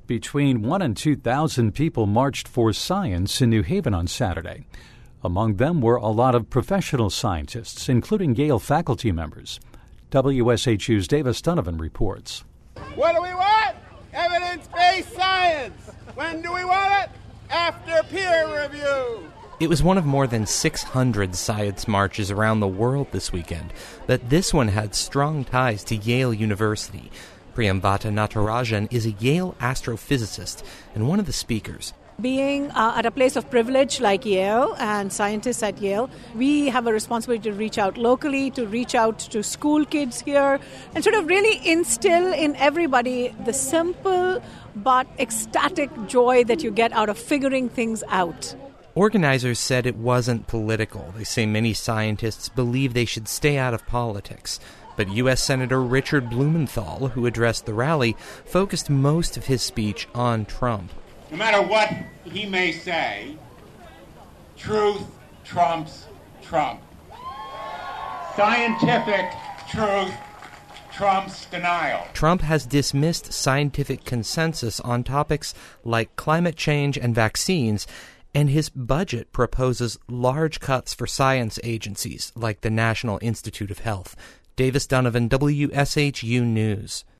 Between 1,000 and 2,000 people marched for science in New Haven on Saturday. Among them were a lot of professional scientists, including Yale faculty members. WSHU's Davis Donovan reports. What do we want? Evidence-based science. When do we want it? After peer review. It was one of more than 600 science marches around the world this weekend, but this one had strong ties to Yale University. Priyambata Natarajan is a Yale astrophysicist and one of the speakers. Being at a place of privilege like Yale and scientists at Yale, we have a responsibility to reach out locally, to reach out to school kids here, and sort of really instill in everybody the simple but ecstatic joy that you get out of figuring things out. Organizers said it wasn't political. They say many scientists believe they should stay out of politics. But U.S. Senator Richard Blumenthal, who addressed the rally, focused most of his speech on Trump. No matter what he may say, truth trumps Trump. Scientific truth trumps denial. Trump has dismissed scientific consensus on topics like climate change and vaccines, and his budget proposes large cuts for science agencies like the National Institute of Health. Davis Donovan, WSHU News.